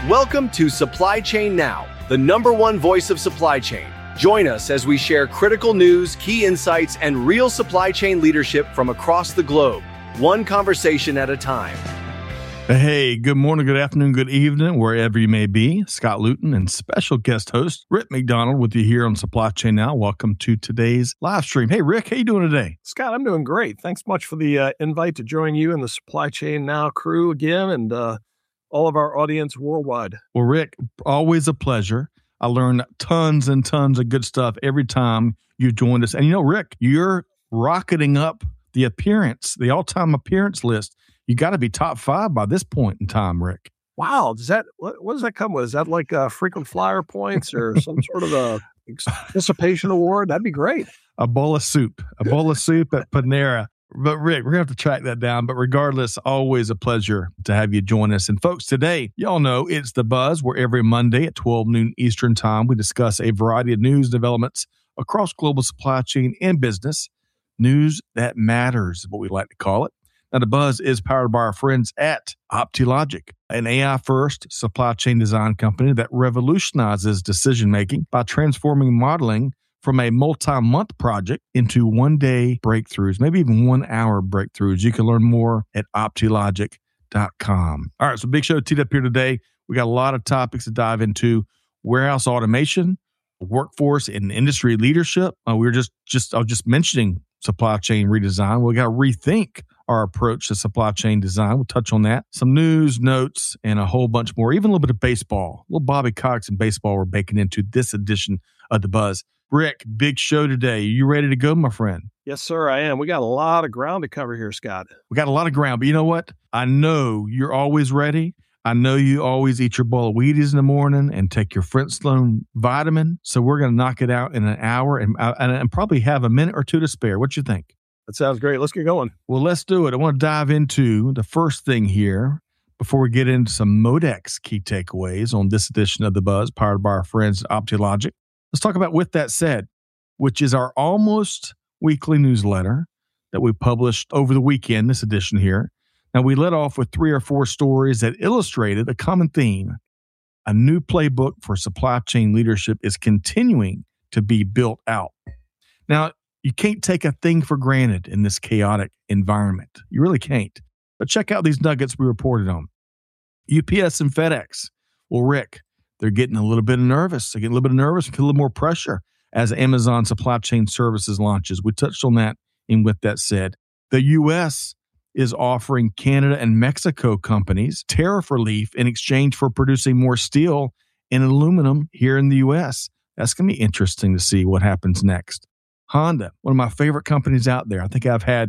Welcome to Supply Chain Now, the #1 voice of supply chain. Join us as we share critical news, key insights, and real supply chain leadership from across the globe, one conversation at a time. Hey, good morning, good afternoon, good evening, wherever you may be. Scott Luton and special guest host Rick McDonald with you here on Supply Chain Now. Welcome to today's live stream. Hey, Rick, how you doing today? Scott, I'm doing great. Thanks much for the invite to join you and the Supply Chain Now crew again, and all of our audience worldwide. Well, Rick, always a pleasure. I learn tons and tons of good stuff every time you join us. And you know, Rick, you're rocketing up the all-time appearance list. You got to be top 5 by this point in time, Rick. Wow. What does that come with? Is that like frequent flyer points or some sort of a participation award? That'd be great. A bowl of soup at Panera. But Rick, we're going to have to track that down. But regardless, always a pleasure to have you join us. And folks, today, y'all know it's The Buzz, where every Monday at 12 noon Eastern Time, we discuss a variety of news developments across global supply chain and business. News that matters is what we like to call it. Now, The Buzz is powered by our friends at OptiLogic, an AI-first supply chain design company that revolutionizes decision-making by transforming modeling from a multi-month project into one-day breakthroughs, maybe even 1 hour breakthroughs. You can learn more at optilogic.com. All right, so big show teed up here today. We got a lot of topics to dive into: warehouse automation, workforce and industry leadership. I was just mentioning supply chain redesign. We got to rethink our approach to supply chain design. We'll touch on that. Some news, notes, and a whole bunch more. Even a little bit of baseball. A little Bobby Cox and baseball we're baking into this edition of The Buzz. Rick, big show today. You ready to go, my friend? Yes, sir, I am. We got a lot of ground to cover here, Scott. We got a lot of ground, but you know what? I know you're always ready. I know you always eat your bowl of Wheaties in the morning and take your Flintstone vitamin. So we're going to knock it out in an hour and probably have a minute or two to spare. What you think? That sounds great. Let's get going. Well, let's do it. I want to dive into the first thing here before we get into some Modex key takeaways on this edition of The Buzz, powered by our friends at OptiLogic. Let's talk about With That Said, which is our almost weekly newsletter that we published over the weekend, this edition here. Now, we led off with 3 or 4 stories that illustrated a common theme. A new playbook for supply chain leadership is continuing to be built out. Now, you can't take a thing for granted in this chaotic environment. You really can't. But check out these nuggets we reported on. UPS and FedEx. Well, Rick, they're getting a little bit nervous. They're getting a little bit nervous, a little more pressure as Amazon Supply Chain Services launches. We touched on that in With That Said. The U.S. is offering Canada and Mexico companies tariff relief in exchange for producing more steel and aluminum here in the U.S. That's going to be interesting to see what happens next. Honda, one of my favorite companies out there. I think I've had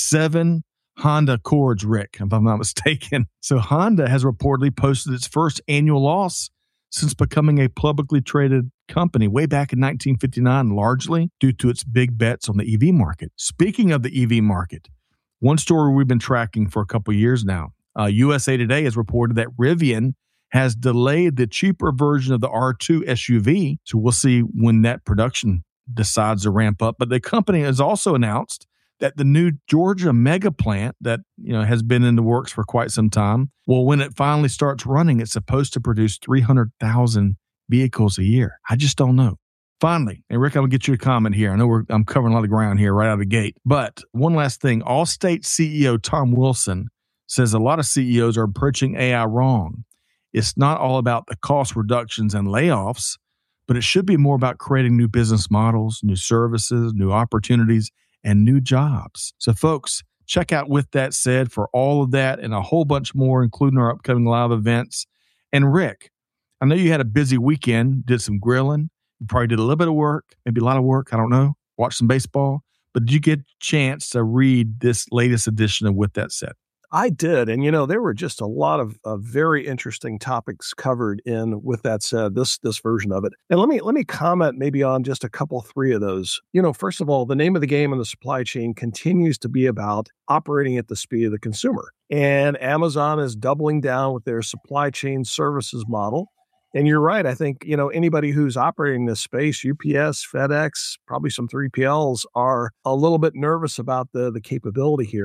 7 Honda Accords, Rick, if I'm not mistaken. So Honda has reportedly posted its first annual loss since becoming a publicly traded company way back in 1959, largely due to its big bets on the EV market. Speaking of the EV market, one story we've been tracking for a couple of years now, USA Today has reported that Rivian has delayed the cheaper version of the R2 SUV. So we'll see when that production decides to ramp up. But the company has also announced that the new Georgia mega plant that has been in the works for quite some time, well, when it finally starts running, it's supposed to produce 300,000 vehicles a year. I just don't know. Finally, and Rick, I'm going to get you a comment here. I know I'm covering a lot of ground here right out of the gate. But one last thing, Allstate CEO Tom Wilson says a lot of CEOs are approaching AI wrong. It's not all about the cost reductions and layoffs, but it should be more about creating new business models, new services, new opportunities, and new jobs. So folks, check out With That Said for all of that and a whole bunch more, including our upcoming live events. And Rick, I know you had a busy weekend, did some grilling. You probably did a little bit of work, maybe a lot of work. I don't know. Watch some baseball. But did you get a chance to read this latest edition of With That Said? I did. And, there were just a lot of very interesting topics covered in With That Said, this version of it. And let me comment maybe on just a couple, 3 of those. First of all, the name of the game in the supply chain continues to be about operating at the speed of the consumer. And Amazon is doubling down with their supply chain services model. And you're right. I think, anybody who's operating this space, UPS, FedEx, probably some 3PLs, are a little bit nervous about the capability here.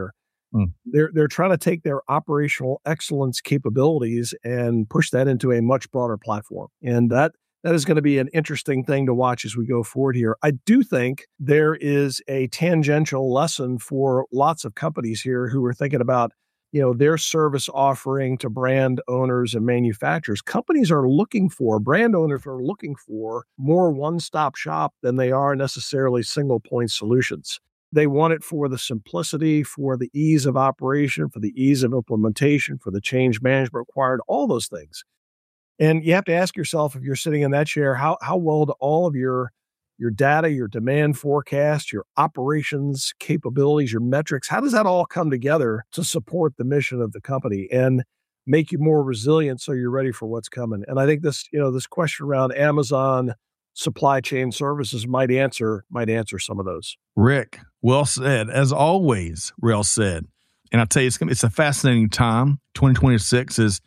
They're trying to take their operational excellence capabilities and push that into a much broader platform. And that is going to be an interesting thing to watch as we go forward here. I do think there is a tangential lesson for lots of companies here who are thinking about, their service offering to brand owners and manufacturers. Brand owners are looking for more one-stop shop than they are necessarily single point solutions. They want it for the simplicity, for the ease of operation, for the ease of implementation, for the change management required, all those things. And you have to ask yourself, if you're sitting in that chair, how well do all of your data, your demand forecast, your operations capabilities, your metrics, how does that all come together to support the mission of the company and make you more resilient so you're ready for what's coming? And I think this question around Amazon supply chain services might answer some of those. Rick, well said. As always, well said. And I tell you, it's a fascinating time. 2026 it's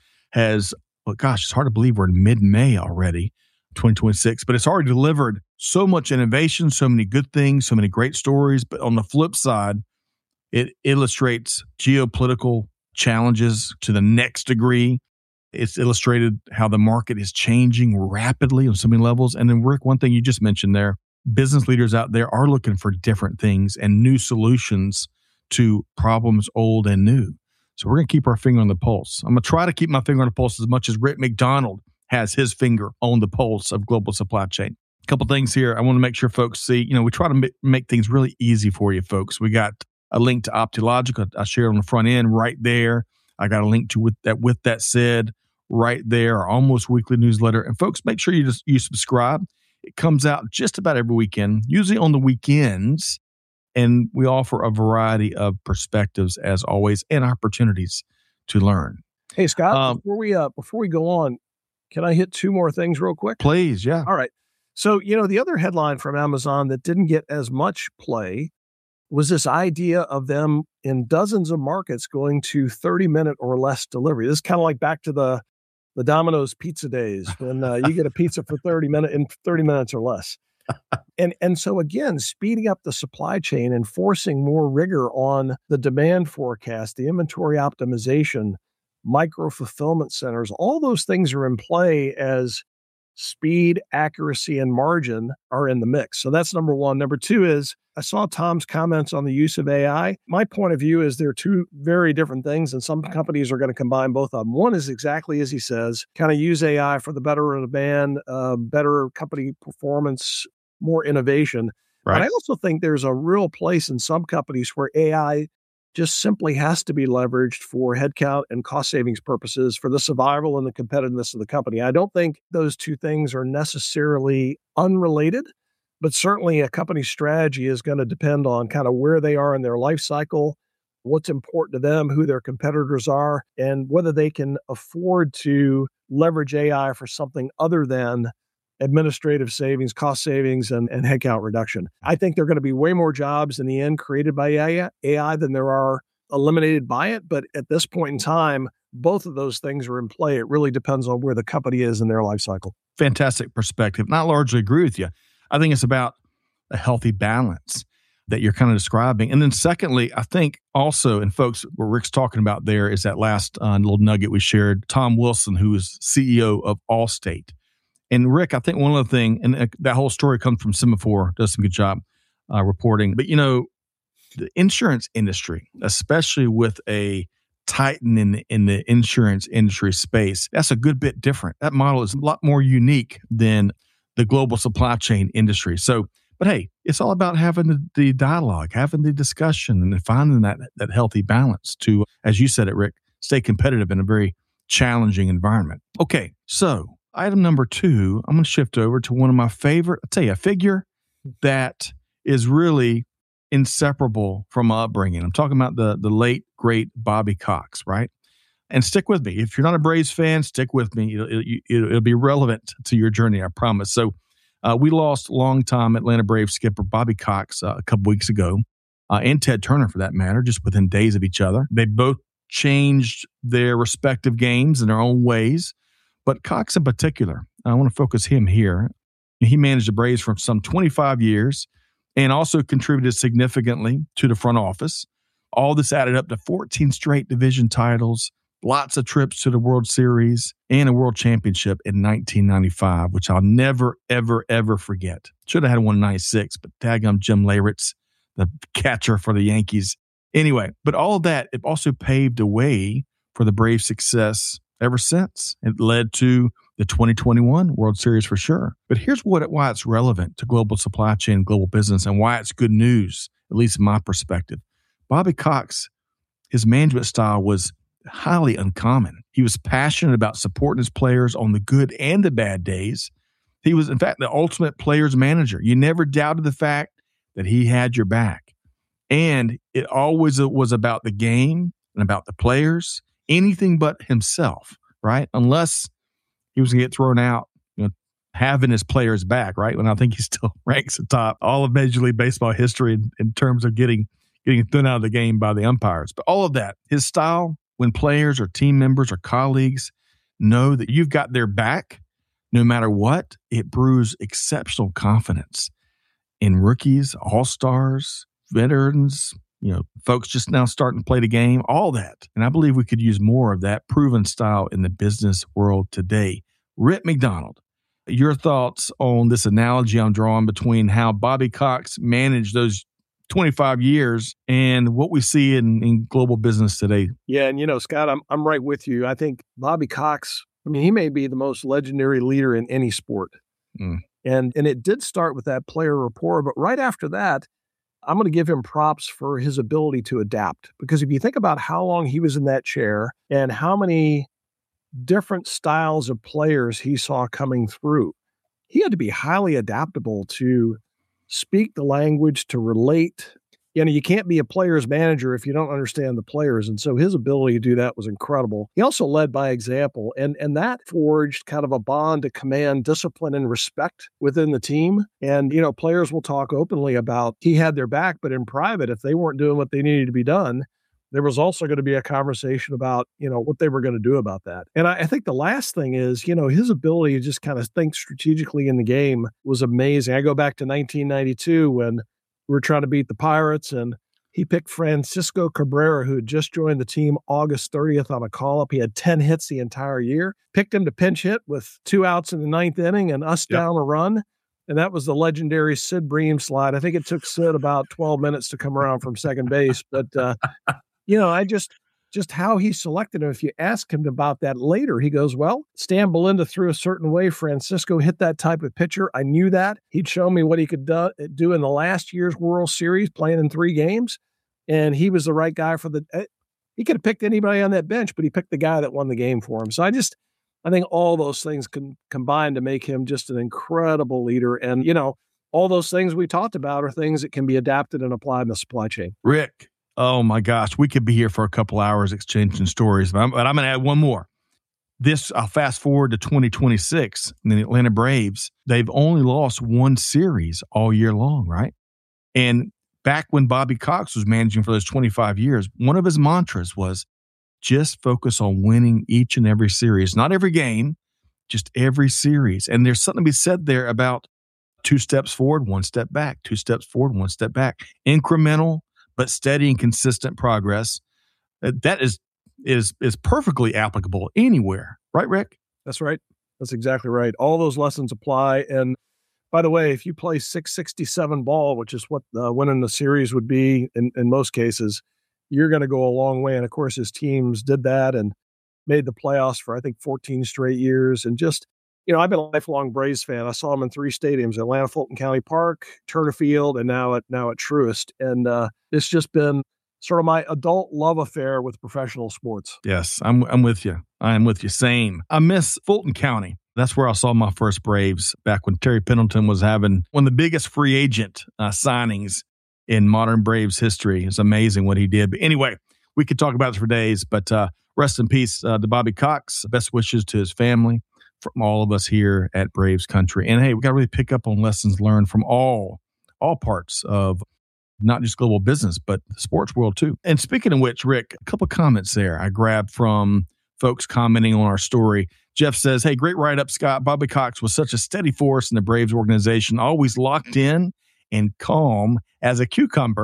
hard to believe we're in mid-May already, 2026, but it's already delivered so much innovation, so many good things, so many great stories. But on the flip side, it illustrates geopolitical challenges to the next degree. It's illustrated how the market is changing rapidly on so many levels. And then, Rick, one thing you just mentioned there, business leaders out there are looking for different things and new solutions to problems old and new. So we're going to keep our finger on the pulse. I'm going to try to keep my finger on the pulse as much as Rick McDonald has his finger on the pulse of global supply chain. A couple things here I want to make sure folks see. We try to make things really easy for you folks. We got a link to Optilogic. I shared on the front end right there. I got a link to with that said right there, our almost weekly newsletter. And folks, make sure you subscribe. It comes out just about every weekend, usually on the weekends. And we offer a variety of perspectives, as always, and opportunities to learn. Hey, Scott, before we go on, can I hit two more things real quick? Please, yeah. All right. So, the other headline from Amazon that didn't get as much play was this idea of them in dozens of markets going to 30-minute or less delivery. This is kind of like back to the Domino's pizza days when you get a pizza for 30 minutes or less. And so again, speeding up the supply chain and forcing more rigor on the demand forecast, the inventory optimization, micro fulfillment centers, all those things are in play as speed, accuracy, and margin are in the mix. So that's number one. Number two is I saw Tom's comments on the use of AI. My point of view is they're two very different things, and some companies are going to combine both of them. One is exactly as he says, kind of use AI for the better demand, better company performance, more innovation. Right. But I also think there's a real place in some companies where AI just simply has to be leveraged for headcount and cost savings purposes for the survival and the competitiveness of the company. I don't think those two things are necessarily unrelated, but certainly a company's strategy is going to depend on kind of where they are in their life cycle, what's important to them, who their competitors are, and whether they can afford to leverage AI for something other than administrative savings, cost savings, and headcount reduction. I think there are going to be way more jobs in the end created by AI than there are eliminated by it. But at this point in time, both of those things are in play. It really depends on where the company is in their life cycle. Fantastic perspective. And I largely agree with you. I think it's about a healthy balance that you're kind of describing. And then secondly, I think also, and folks, what Rick's talking about there is that last little nugget we shared, Tom Wilson, who is CEO of Allstate. And Rick, I think one other thing, and that whole story comes from Semaphore, does some good job reporting. But, the insurance industry, especially with a titan in the insurance industry space, that's a good bit different. That model is a lot more unique than the global supply chain industry. So, but hey, it's all about having the dialogue, having the discussion, and finding that healthy balance to, as you said it, Rick, stay competitive in a very challenging environment. Okay, so item number 2, I'm going to shift over to one of my favorite, I'll tell you, a figure that is really inseparable from my upbringing. I'm talking about the late, great Bobby Cox, right? And stick with me. If you're not a Braves fan, stick with me. It'll be relevant to your journey, I promise. So we lost longtime Atlanta Braves skipper Bobby Cox a couple weeks ago, and Ted Turner for that matter, just within days of each other. They both changed their respective games in their own ways. But Cox in particular, I want to focus him here. He managed the Braves for some 25 years and also contributed significantly to the front office. All this added up to 14 straight division titles, lots of trips to the World Series, and a World Championship in 1995, which I'll never, ever, ever forget. Should have had one in 96, but daggum Jim Leyritz, the catcher for the Yankees. Anyway, but all of that, it also paved the way for the Braves' success ever since. It led to the 2021 World Series for sure. But here's why it's relevant to global supply chain, global business, and why it's good news, at least in my perspective. Bobby Cox, his management style was highly uncommon. He was passionate about supporting his players on the good and the bad days. He was, in fact, the ultimate player's manager. You never doubted the fact that he had your back. And it always was about the game and about the players, anything but himself, right? Unless he was going to get thrown out, having his players back, right? And I think he still ranks atop all of Major League Baseball history in terms of getting thrown out of the game by the umpires. But all of that, his style, when players or team members or colleagues know that you've got their back, no matter what, it brews exceptional confidence in rookies, all-stars, veterans, folks just now starting to play the game, all that. And I believe we could use more of that proven style in the business world today. Rick McDonald, your thoughts on this analogy I'm drawing between how Bobby Cox managed those 25 years and what we see in global business today. Yeah, and Scott, I'm right with you. I think Bobby Cox, he may be the most legendary leader in any sport. And it did start with that player rapport, but right after that, I'm going to give him props for his ability to adapt. Because if you think about how long he was in that chair and how many different styles of players he saw coming through, he had to be highly adaptable to speak the language, to relate. You can't be a player's manager if you don't understand the players. And so his ability to do that was incredible. He also led by example, and that forged kind of a bond to command discipline and respect within the team. And, players will talk openly about he had their back, but in private, if they weren't doing what they needed to be done, there was also going to be a conversation about, what they were going to do about that. And I think the last thing is, his ability to just kind of think strategically in the game was amazing. I go back to 1992 when we were trying to beat the Pirates, and he picked Francisco Cabrera, who had just joined the team August 30th on a call-up. He had 10 hits the entire year. Picked him to pinch hit with 2 outs in the 9th inning and us down a run. And that was the legendary Sid Bream slide. I think it took Sid about 12 minutes to come around from second base. But, I just how he selected him. If you ask him about that later, he goes, well, Stan Belinda threw a certain way. Francisco hit that type of pitcher. I knew that. He'd shown me what he could do in the last year's World Series, playing in 3 games. And he was the right guy for he could have picked anybody on that bench, but he picked the guy that won the game for him. So I think all those things can combine to make him just an incredible leader. And, all those things we talked about are things that can be adapted and applied in the supply chain. Rick, oh my gosh, we could be here for a couple hours exchanging stories, but I'm going to add one more. I'll fast forward to 2026, and the Atlanta Braves, they've only lost 1 series all year long, right? And back when Bobby Cox was managing for those 25 years, one of his mantras was just focus on winning each and every series. Not every game, just every series. And there's something to be said there about 2 steps forward, 1 step back, 2 steps forward, 1 step back. Incremental, but steady and consistent progress. That is perfectly applicable anywhere. Right, Rick? That's right. That's exactly right. All those lessons apply. And by the way, if you play 667 ball, which is what winning the series would be in most cases, you're going to go a long way. And of course, his teams did that and made the playoffs for, I think, 14 straight years. And just, I've been a lifelong Braves fan. I saw him in 3 stadiums: Atlanta, Fulton County Park, Turner Field, and now at Truist. And it's just been sort of my adult love affair with professional sports. Yes, I'm with you. I am with you. Same. I miss Fulton County. That's where I saw my first Braves back when Terry Pendleton was having one of the biggest free agent signings in modern Braves history. It's amazing what he did. But anyway, we could talk about this for days, but rest in peace to Bobby Cox. Best wishes to his family from all of us here at Braves Country. And hey, we got to really pick up on lessons learned from all parts of not just global business, but the sports world too. And speaking of which, Rick, a couple of comments there I grabbed from folks commenting on our story. Jeff says, hey, great write-up, Scott. Bobby Cox was such a steady force in the Braves organization, always locked in and calm as a cucumber,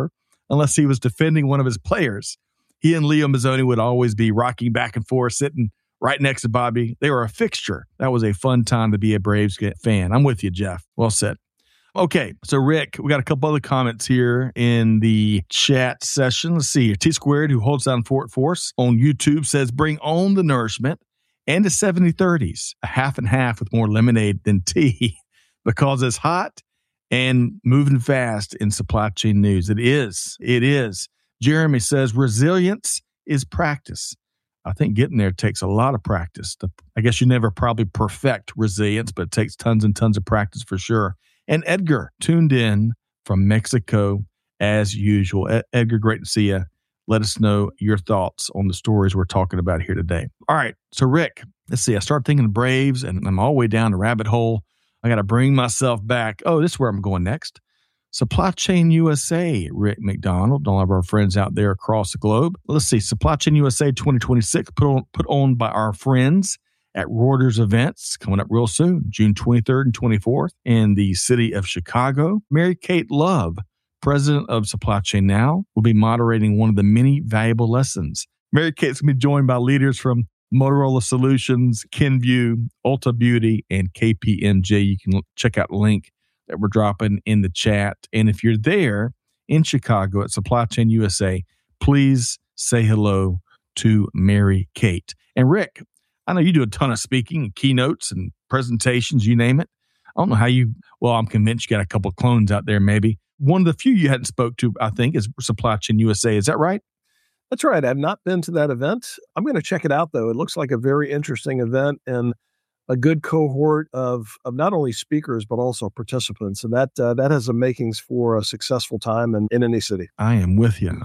unless he was defending one of his players. He and Leo Mazzoni would always be rocking back and forth, sitting right next to Bobby. They were a fixture. That was a fun time to be a Braves fan. I'm with you, Jeff. Well said. Okay, so Rick, we got a couple other comments here in the chat session. Let's see here. T Squared, who holds down Fort Force on YouTube, says, bring on the nourishment and the 70-30s, a half and half with more lemonade than tea because it's hot and moving fast in supply chain news. It is. It is. Jeremy says, resilience is practice. I think getting there takes a lot of practice. I guess you never probably perfect resilience, but it takes tons and tons of practice for sure. And Edgar tuned in from Mexico as usual. Edgar, great to see you. Let us know your thoughts on the stories we're talking about here today. All right. So, Rick, let's see. I started thinking of Braves, and I'm all the way down the rabbit hole. I got to bring myself back. Oh, this is where I'm going next. Supply Chain USA, Rick McDonald, all of our friends out there across the globe. Let's see. Supply Chain USA 2026 put on by our friends at Reuters Events, coming up real soon, June 23rd and 24th in the city of Chicago. Mary Kate Love, president of Supply Chain Now, will be moderating one of the many valuable lessons. Mary Kate's going to be joined by leaders from Motorola Solutions, Kenvue, Ulta Beauty, and KPMG. You can check out the link that we're dropping in the chat. And if you're there in Chicago at Supply Chain USA, please say hello to Mary Kate. And Rick, I know you do a ton of speaking and keynotes and presentations, you name it. I don't know how I'm convinced you got a couple of clones out there maybe. One of the few you hadn't spoke to, I think, is Supply Chain USA. Is that right? That's right. I've not been to that event. I'm going to check it out, though. It looks like a very interesting event and a good cohort of not only speakers, but also participants. And that has the makings for a successful time in any city. I am with you.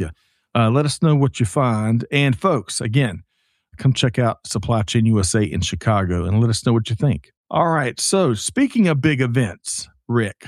Let us know what you find. And folks, again, come check out Supply Chain USA in Chicago and let us know what you think. All right. So speaking of big events, Rick,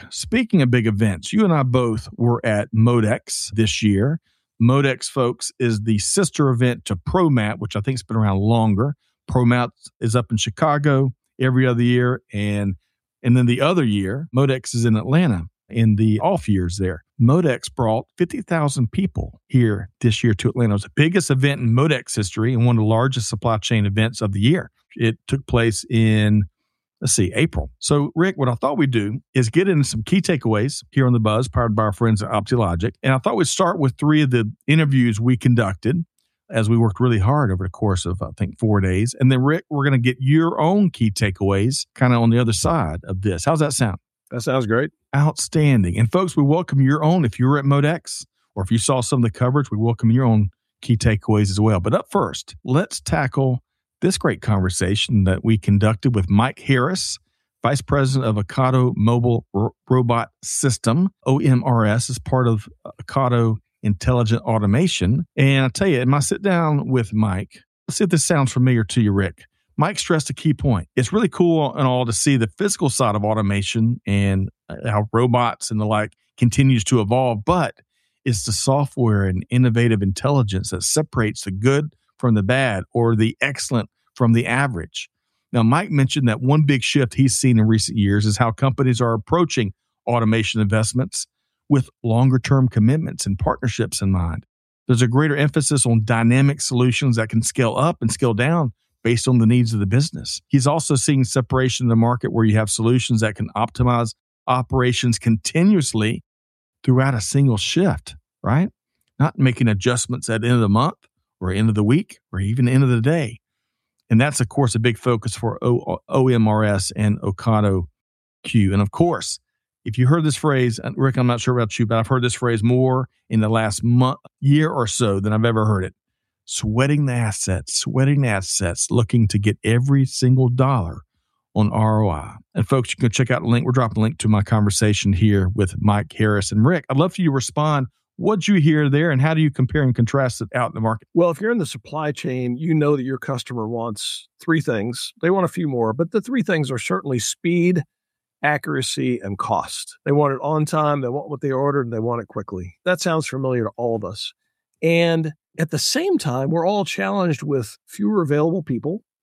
you and I both were at Modex this year. Modex, folks, is the sister event to ProMat, which I think has been around longer. ProMat is up in Chicago every other year. And then the other year, Modex is in Atlanta in the off years there. Modex brought 50,000 people here this year to Atlanta. It was the biggest event in Modex history and one of the largest supply chain events of the year. It took place in, April. So, Rick, what I thought we'd do is get into some key takeaways here on The Buzz, powered by our friends at OptiLogic. And I thought we'd start with 3 of the interviews we conducted as we worked really hard over the course of, 4 days. And then, Rick, we're going to get your own key takeaways kind of on the other side of this. How's that sound? That sounds great. Outstanding. And folks, we welcome your own. If you were at Modex or if you saw some of the coverage, we welcome your own key takeaways as well. But up first, let's tackle this great conversation that we conducted with Mike Harris, Vice President of Ocado Mobile Robot System, OMRS, as part of Ocado Intelligent Automation. And I tell you, in my sit down with Mike, let's see if this sounds familiar to you, Rick. Mike stressed a key point. It's really cool and all to see the physical side of automation and how robots and the like continues to evolve, but it's the software and innovative intelligence that separates the good from the bad or the excellent from the average. Now, Mike mentioned that one big shift he's seen in recent years is how companies are approaching automation investments with longer-term commitments and partnerships in mind. There's a greater emphasis on dynamic solutions that can scale up and scale down based on the needs of the business. He's also seeing separation in the market where you have solutions that can optimize operations continuously throughout a single shift, right? Not making adjustments at the end of the month or end of the week or even end of the day. And that's, of course, a big focus for OMRS and Ocado Q. And of course, if you heard this phrase, Rick, I'm not sure about you, but I've heard this phrase more in the last year or so than I've ever heard it. Sweating the assets, looking to get every single dollar on ROI. And folks, you can check out the link. We're dropping a link to my conversation here with Mike Harris. And Rick, I'd love for you to respond. What'd you hear there, and how do you compare and contrast it out in the market? Well, if you're in the supply chain, you know that your customer wants 3 things. They want a few more, but the 3 things are certainly speed, accuracy, and cost. They want it on time, they want what they ordered, and they want it quickly. That sounds familiar to all of us. And at the same time, we're all challenged with fewer available people,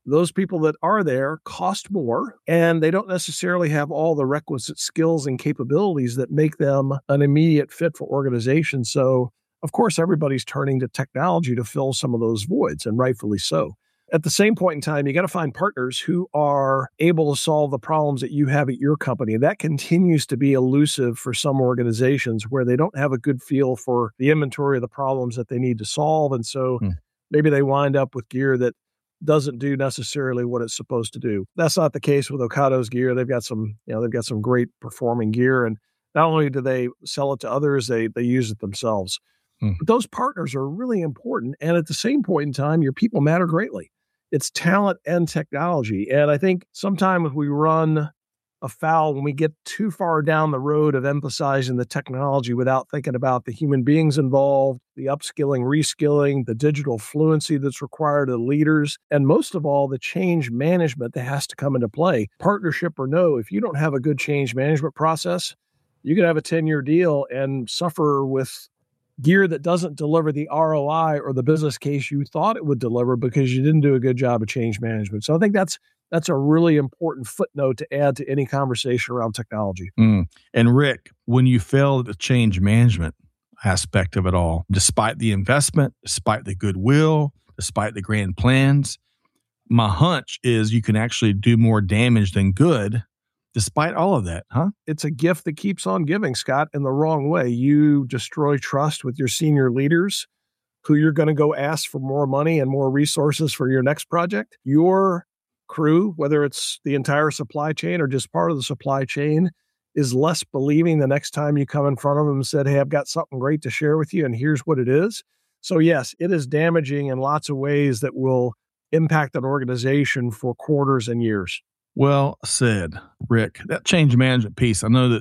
those people that are there cost more, and they don't necessarily have all the requisite skills and capabilities that make them an immediate fit for organizations. So, of course, everybody's turning to technology to fill some of those voids, and rightfully so. At the same point in time, you got to find partners who are able to solve the problems that you have at your company. That continues to be elusive for some organizations where they don't have a good feel for the inventory of the problems that they need to solve. And so maybe they wind up with gear that doesn't do necessarily what it's supposed to do. That's not the case with Ocado's gear. They've got some great performing gear. And not only do they sell it to others, they use it themselves. But those partners are really important. And at the same point in time, your people matter greatly. It's talent and technology. And I think sometimes we run afoul when we get too far down the road of emphasizing the technology without thinking about the human beings involved, the upskilling, reskilling, the digital fluency that's required of leaders, and most of all, the change management that has to come into play. Partnership or no, if you don't have a good change management process, you could have a 10-year deal and suffer with gear that doesn't deliver the ROI or the business case you thought it would deliver because you didn't do a good job of change management. So I think that's a really important footnote to add to any conversation around technology. And Rick, when you fail at the change management aspect of it all, despite the investment, despite the goodwill, despite the grand plans, my hunch is you can actually do more damage than good despite all of that, huh? It's a gift that keeps on giving, Scott, in the wrong way. You destroy trust with your senior leaders who you're going to go ask for more money and more resources for your next project. Your crew, whether it's the entire supply chain or just part of the supply chain, is less believing the next time you come in front of them and said, hey, I've got something great to share with you, and here's what it is. So yes, it is damaging in lots of ways that will impact an organization for quarters and years. Well said, Rick. That change management piece, I know that,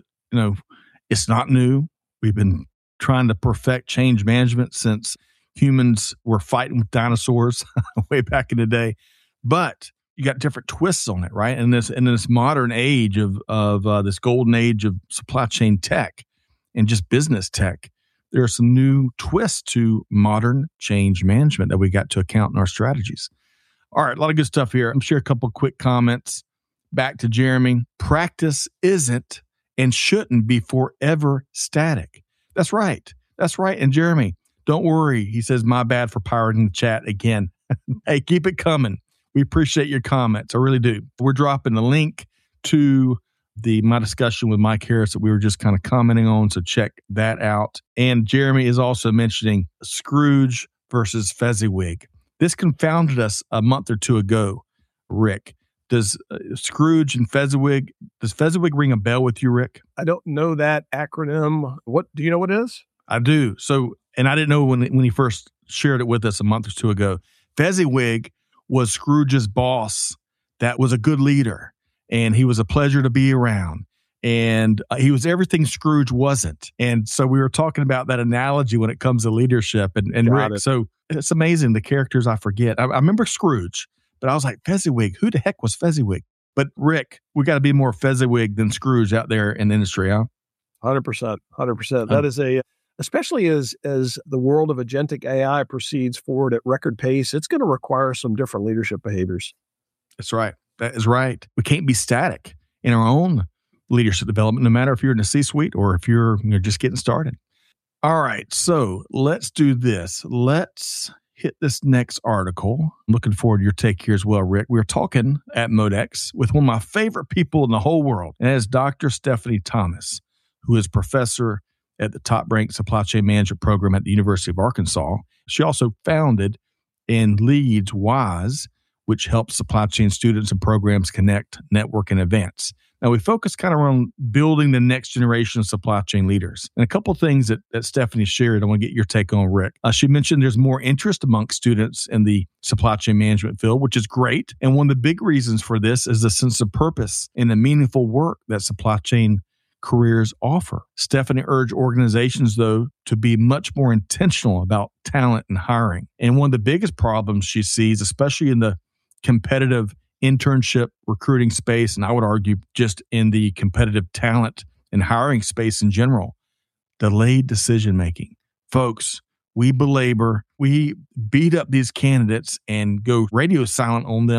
it's not new. We've been trying to perfect change management since humans were fighting with dinosaurs way back in the day. But you got different twists on it, right? And in this modern age of this golden age of supply chain tech and just business tech, there are some new twists to modern change management that we got to account in our strategies. All right, a lot of good stuff here. I'm sure a couple of quick comments. Back to Jeremy. Practice isn't and shouldn't be forever static. That's right. And Jeremy, don't worry. He says, my bad for pirating the chat again. Hey, keep it coming. We appreciate your comments. I really do. We're dropping the link to my discussion with Mike Harris that we were just kind of commenting on. So check that out. And Jeremy is also mentioning Scrooge versus Fezziwig. This confounded us a month or two ago, Rick. Does Scrooge and Fezziwig, does Fezziwig ring a bell with you, Rick? I don't know that acronym. What do you know what it is? I do. So, and I didn't know when he first shared it with us a month or two ago. Fezziwig was Scrooge's boss that was a good leader, and he was a pleasure to be around. And he was everything Scrooge wasn't. And so we were talking about that analogy when it comes to leadership. And Rick, so it's amazing the characters I forget. I remember Scrooge. But I was like, Fezziwig, who the heck was Fezziwig? But Rick, we got to be more Fezziwig than Scrooge out there in the industry, huh? 100%. That is especially as the world of agentic AI proceeds forward at record pace, it's going to require some different leadership behaviors. That's right. That is right. We can't be static in our own leadership development, no matter if you're in the C-suite or if you're just getting started. All right. So let's do this. Let's hit this next article. I'm looking forward to your take here as well, Rick. We're talking at Modex with one of my favorite people in the whole world, and that is Dr. Stephanie Thomas, who is professor at the top-ranked supply chain management program at the University of Arkansas. She also founded and leads WISE, which helps supply chain students and programs connect, network, and advance. Now, we focus kind of on building the next generation of supply chain leaders. And a couple of things that Stephanie shared, I want to get your take on, Rick. She mentioned there's more interest amongst students in the supply chain management field, which is great. And one of the big reasons for this is the sense of purpose and the meaningful work that supply chain careers offer. Stephanie urged organizations, though, to be much more intentional about talent and hiring. And one of the biggest problems she sees, especially in the competitive internship recruiting space, and I would argue just in the competitive talent and hiring space in general, delayed decision making. Folks, we beat up these candidates and go radio silent on them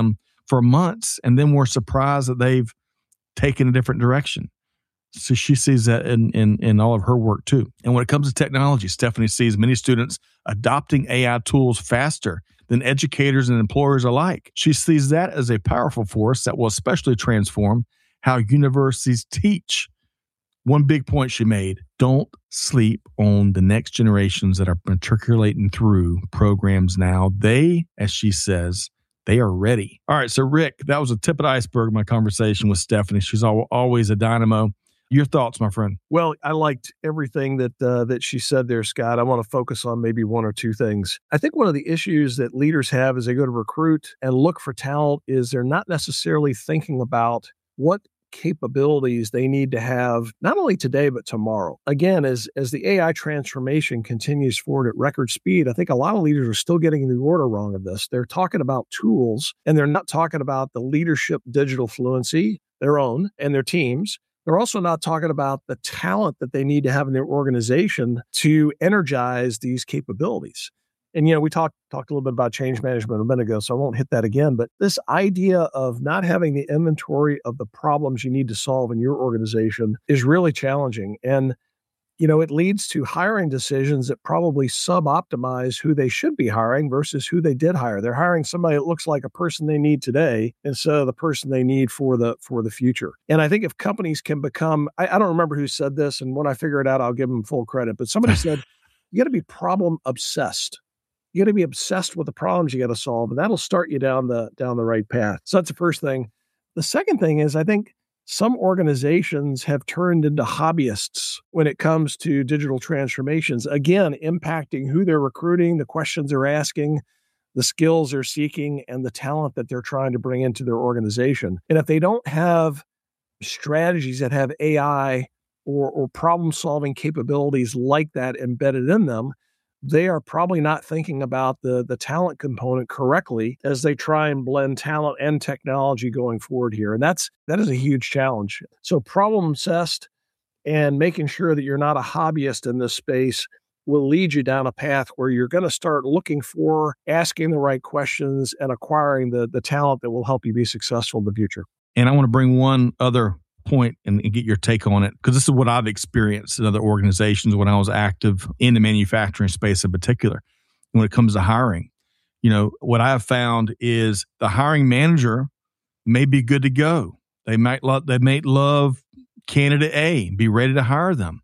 for months, and then we're surprised that they've taken a different direction. So she sees that in all of her work too. And when it comes to technology, Stephanie sees many students adopting AI tools faster than educators and employers alike. She sees that as a powerful force that will especially transform how universities teach. One big point she made: don't sleep on the next generations that are matriculating through programs now. They, as she says, they are ready. All right, so Rick, that was a tip of the iceberg of my conversation with Stephanie. She's always a dynamo. Your thoughts, my friend? Well, I liked everything that she said there, Scott. I want to focus on maybe one or two things. I think one of the issues that leaders have as they go to recruit and look for talent is they're not necessarily thinking about what capabilities they need to have, not only today, but tomorrow. Again, as the AI transformation continues forward at record speed, I think a lot of leaders are still getting the order wrong of this. They're talking about tools, and they're not talking about the leadership digital fluency, their own and their teams. They're also not talking about the talent that they need to have in their organization to energize these capabilities. And, we talked a little bit about change management a minute ago, so I won't hit that again. But this idea of not having the inventory of the problems you need to solve in your organization is really challenging. And, it leads to hiring decisions that probably sub-optimize who they should be hiring versus who they did hire. They're hiring somebody that looks like a person they need today instead of the person they need for the future. And I think if companies can become, I don't remember who said this, and when I figure it out, I'll give them full credit. But somebody said, you got to be problem obsessed. You got to be obsessed with the problems you got to solve, and that'll start you down the right path. So that's the first thing. The second thing is, I think some organizations have turned into hobbyists when it comes to digital transformations, again, impacting who they're recruiting, the questions they're asking, the skills they're seeking, and the talent that they're trying to bring into their organization. And if they don't have strategies that have AI or problem-solving capabilities like that embedded in them, they are probably not thinking about the talent component correctly as they try and blend talent and technology going forward here. And that is a huge challenge. So problem obsessed and making sure that you're not a hobbyist in this space will lead you down a path where you're going to start looking for, asking the right questions, and acquiring the talent that will help you be successful in the future. And I want to bring one other point and get your take on it, because this is what I've experienced in other organizations when I was active in the manufacturing space in particular. When it comes to hiring, what I have found is the hiring manager may be good to go. They may love candidate A, be ready to hire them,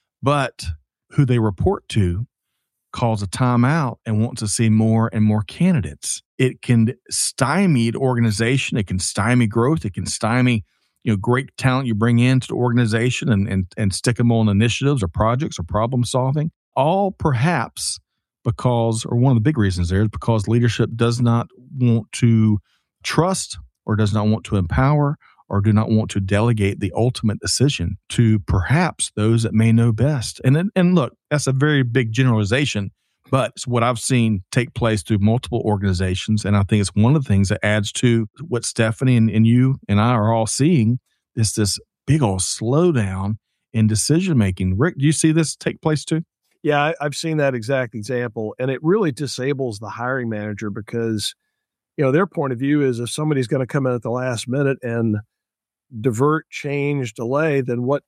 but who they report to calls a timeout and wants to see more and more candidates. It can stymie the organization. It can stymie growth. It can stymie great talent you bring into the organization and stick them on initiatives or projects or problem solving, all perhaps because, or one of the big reasons there is because leadership does not want to trust or does not want to empower or do not want to delegate the ultimate decision to perhaps those that may know best. And look, that's a very big generalization, but it's what I've seen take place through multiple organizations. And I think it's one of the things that adds to what Stephanie and you and I are all seeing is this big old slowdown in decision-making. Rick, do you see this take place too? Yeah, I've seen that exact example. And it really disables the hiring manager because, their point of view is if somebody's going to come in at the last minute and divert, change, delay, then what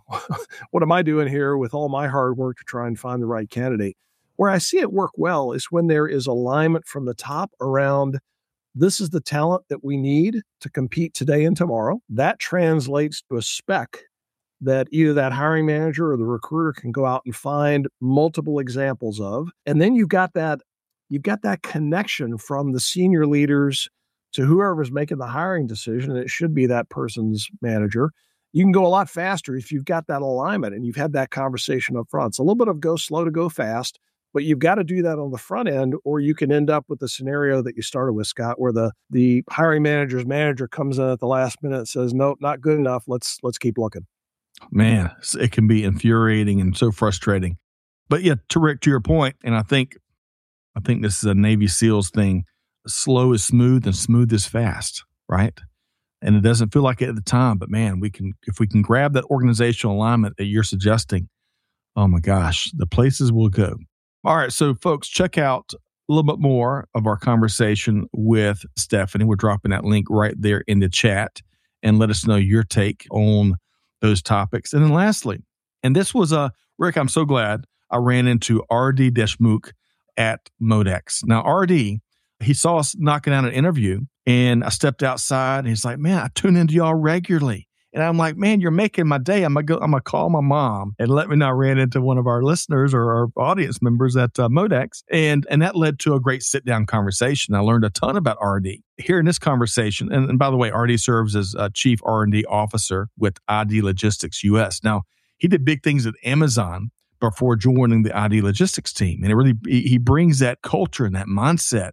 am I doing here with all my hard work to try and find the right candidate? Where I see it work well is when there is alignment from the top around this is the talent that we need to compete today and tomorrow. That translates to a spec that either that hiring manager or the recruiter can go out and find multiple examples of. And then you've got that connection from the senior leaders to whoever's making the hiring decision, and it should be that person's manager. You can go a lot faster if you've got that alignment and you've had that conversation up front. It's a little bit of go slow to go fast, but you've got to do that on the front end, or you can end up with the scenario that you started with, Scott, where the hiring manager's manager comes in at the last minute and says, nope, not good enough. Let's keep looking. Man, it can be infuriating and so frustrating. But yeah, to your point, and I think this is a Navy SEALs thing, slow is smooth and smooth is fast, right? And it doesn't feel like it at the time, but man, if we can grab that organizational alignment that you're suggesting, oh my gosh, the places we'll go. All right, so folks, check out little bit more of our conversation with Stephanie. We're dropping that link right there in the chat, and let us know your take on those topics. And then lastly, and this was Rick, I'm so glad I ran into R.D. Deshmukh at Modex. Now, R.D., he saw us knocking out an interview, and I stepped outside, and he's like, man, I tune into y'all regularly. And I'm like, man, you're making my day. I'm gonna call my mom and let me know I ran into one of our listeners or our audience members at Modex. And that led to a great sit-down conversation. I learned a ton about R&D. Here in this conversation, and by the way, R&D serves as Chief R&D Officer with ID Logistics US. Now, he did big things at Amazon before joining the ID Logistics team. And he brings that culture and that mindset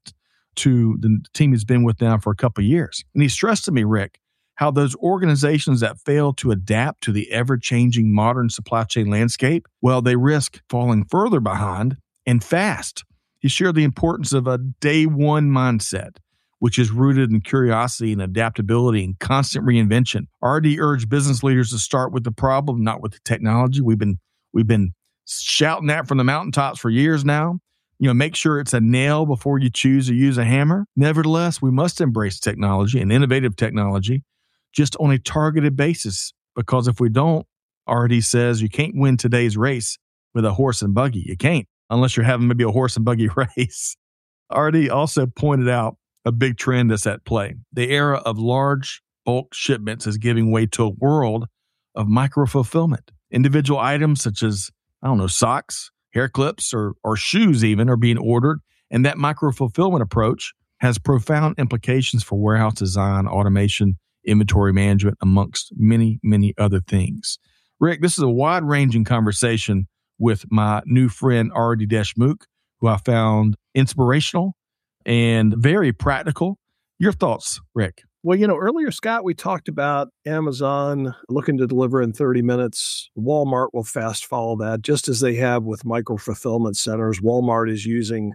to the team he's been with now for a couple of years. And he stressed to me, Rick, how those organizations that fail to adapt to the ever-changing modern supply chain landscape, well, they risk falling further behind and fast. He shared the importance of a day one mindset, which is rooted in curiosity and adaptability and constant reinvention. RD urged business leaders to start with the problem, not with the technology. We've been shouting that from the mountaintops for years now. Make sure it's a nail before you choose to use a hammer. Nevertheless, we must embrace technology and innovative technology just on a targeted basis, because if we don't, RD says you can't win today's race with a horse and buggy. You can't, unless you're having maybe a horse and buggy race. RD also pointed out a big trend that's at play. The era of large bulk shipments is giving way to a world of micro-fulfillment. Individual items such as, socks, hair clips, or shoes even are being ordered, and that micro-fulfillment approach has profound implications for warehouse design, automation, inventory management, amongst many, many other things. Rick, this is a wide-ranging conversation with my new friend, R.D. Deshmukh, who I found inspirational and very practical. Your thoughts, Rick? Well, earlier, Scott, we talked about Amazon looking to deliver in 30 minutes. Walmart will fast follow that, just as they have with micro-fulfillment centers. Walmart is using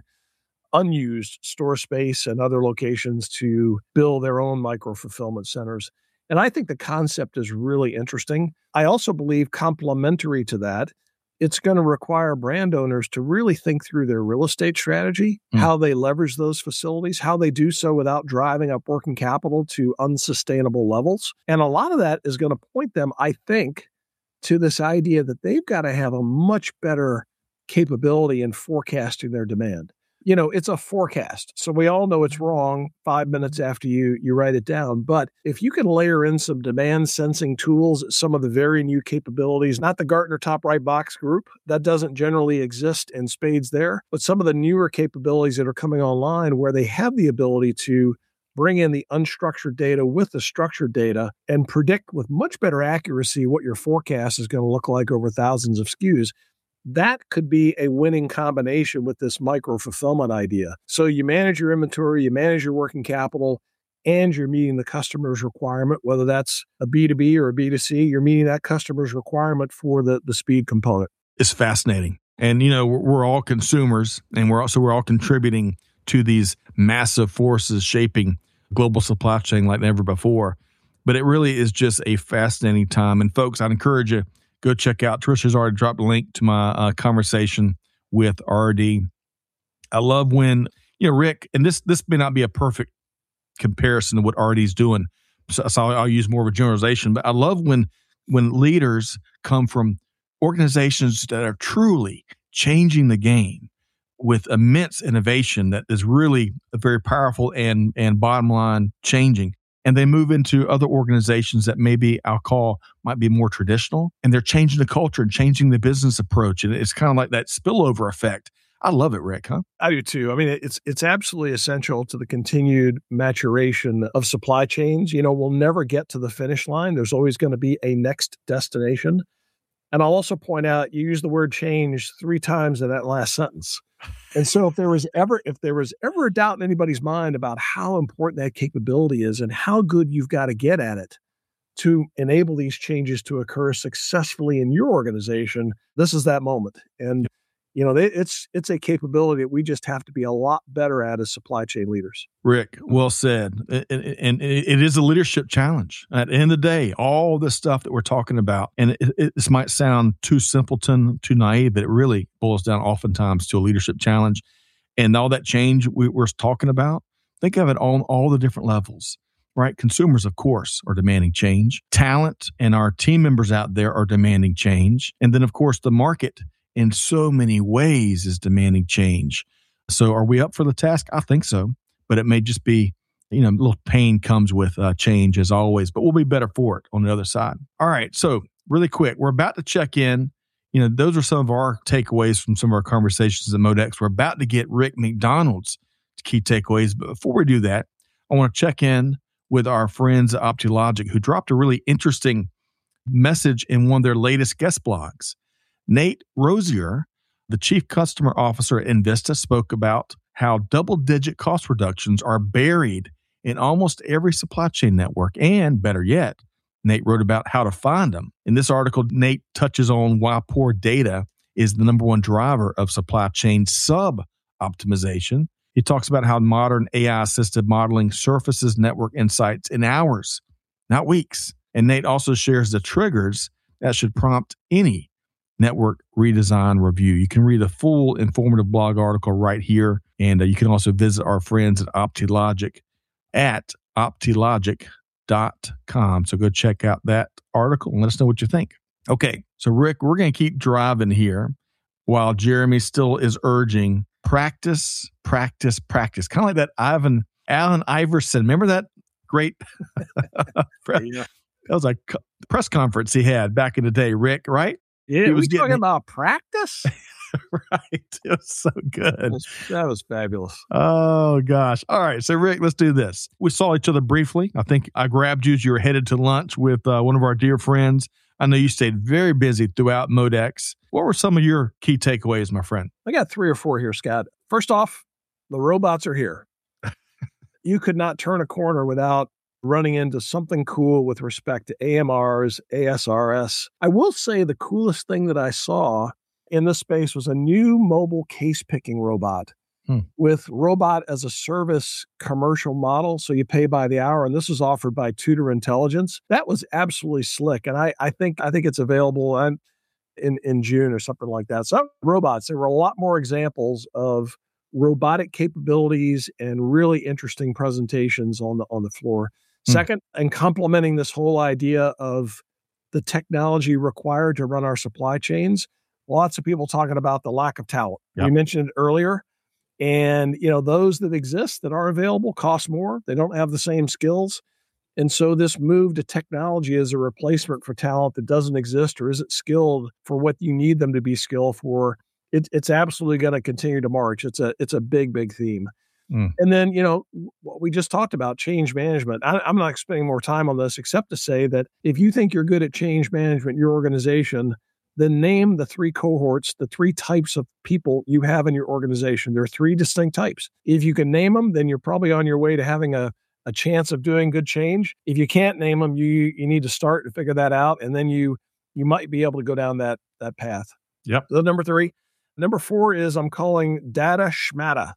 unused store space and other locations to build their own micro-fulfillment centers. And I think the concept is really interesting. I also believe complementary to that, it's going to require brand owners to really think through their real estate strategy, how they leverage those facilities, how they do so without driving up working capital to unsustainable levels. And a lot of that is going to point them, I think, to this idea that they've got to have a much better capability in forecasting their demand. It's a forecast. So we all know it's wrong 5 minutes after you write it down. But if you can layer in some demand sensing tools, some of the very new capabilities, not the Gartner top right box group, that doesn't generally exist in spades there, but some of the newer capabilities that are coming online where they have the ability to bring in the unstructured data with the structured data and predict with much better accuracy what your forecast is going to look like over thousands of SKUs. That could be a winning combination with this micro-fulfillment idea. So you manage your inventory, you manage your working capital, and you're meeting the customer's requirement, whether that's a B2B or a B2C, you're meeting that customer's requirement for the speed component. It's fascinating. And, we're all consumers, and we're all contributing to these massive forces shaping global supply chain like never before. But it really is just a fascinating time. And folks, I'd encourage you, go check out, Trisha's already dropped a link to my conversation with RD. I love when, Rick, and this may not be a perfect comparison to what RD's doing, so I'll use more of a generalization, but I love when leaders come from organizations that are truly changing the game with immense innovation that is really very powerful and bottom line changing. And they move into other organizations that maybe I'll call might be more traditional, and they're changing the culture and changing the business approach. And it's kind of like that spillover effect. I love it, Rick, huh? I do too. I mean, it's absolutely essential to the continued maturation of supply chains. We'll never get to the finish line. There's always going to be a next destination. And I'll also point out, you use the word change 3 times in that last sentence. And so if there was ever a doubt in anybody's mind about how important that capability is and how good you've got to get at it to enable these changes to occur successfully in your organization, this is that moment. And it's a capability that we just have to be a lot better at as supply chain leaders. Rick, well said. And it is a leadership challenge. At the end of the day, all this stuff that we're talking about, and this might sound too simpleton, too naive, but it really boils down oftentimes to a leadership challenge. and all that change we're talking about, think of it on all the different levels, right? Consumers, of course, are demanding change. Talent and our team members out there are demanding change. And then, of course, the market in so many ways is demanding change. So are we up for the task? I think so. But it may just be, a little pain comes with change as always, but we'll be better for it on the other side. All right. So really quick, we're about to check in. Those are some of our takeaways from some of our conversations at Modex. We're about to get Rick McDonald's key takeaways. But before we do that, I want to check in with our friends at OptiLogic, who dropped a really interesting message in one of their latest guest blogs. Nate Rosier, the chief customer officer at Envista, spoke about how double-digit cost reductions are buried in almost every supply chain network. And better yet, Nate wrote about how to find them. In this article, Nate touches on why poor data is the number one driver of supply chain sub-optimization. He talks about how modern AI-assisted modeling surfaces network insights in hours, not weeks. And Nate also shares the triggers that should prompt any network redesign review. You can read a full informative blog article right here. And you can also visit our friends at OptiLogic at optilogic.com. So go check out that article and let us know what you think. Okay, so Rick, we're going to keep driving here while Jeremy still is urging practice, practice, practice. Kind of like that Allen Iverson. Remember that great that was a press conference he had back in the day, Rick, right? Yeah, he was talking about practice? Right. It was so good. That was fabulous. Oh, gosh. All right. So, Rick, let's do this. We saw each other briefly. I think I grabbed you as you were headed to lunch with one of our dear friends. I know you stayed very busy throughout Modex. What were some of your key takeaways, my friend? I got 3 or 4 here, Scott. First off, the robots are here. You could not turn a corner without running into something cool with respect to AMRs, ASRS. I will say the coolest thing that I saw in this space was a new mobile case picking robot with robot as a service commercial model. So you pay by the hour. And this was offered by Tutor Intelligence. That was absolutely slick. And I think it's available in June or something like that. So robots, there were a lot more examples of robotic capabilities and really interesting presentations on the floor. Second, and complementing this whole idea of the technology required to run our supply chains, lots of people talking about the lack of talent. Yep. We mentioned it earlier. And, those that exist that are available cost more. They don't have the same skills. And so this move to technology as a replacement for talent that doesn't exist or isn't skilled for what you need them to be skilled for, it's absolutely going to continue to march. It's a big, big theme. And then, what we just talked about, change management. I'm not spending more time on this except to say that if you think you're good at change management, your organization, then name the 3 cohorts, the 3 types of people you have in your organization. There are 3 distinct types. If you can name them, then you're probably on your way to having a chance of doing good change. If you can't name them, you need to start to figure that out. And then you might be able to go down that path. Yep. So number 3. Number 4 is I'm calling data schmata.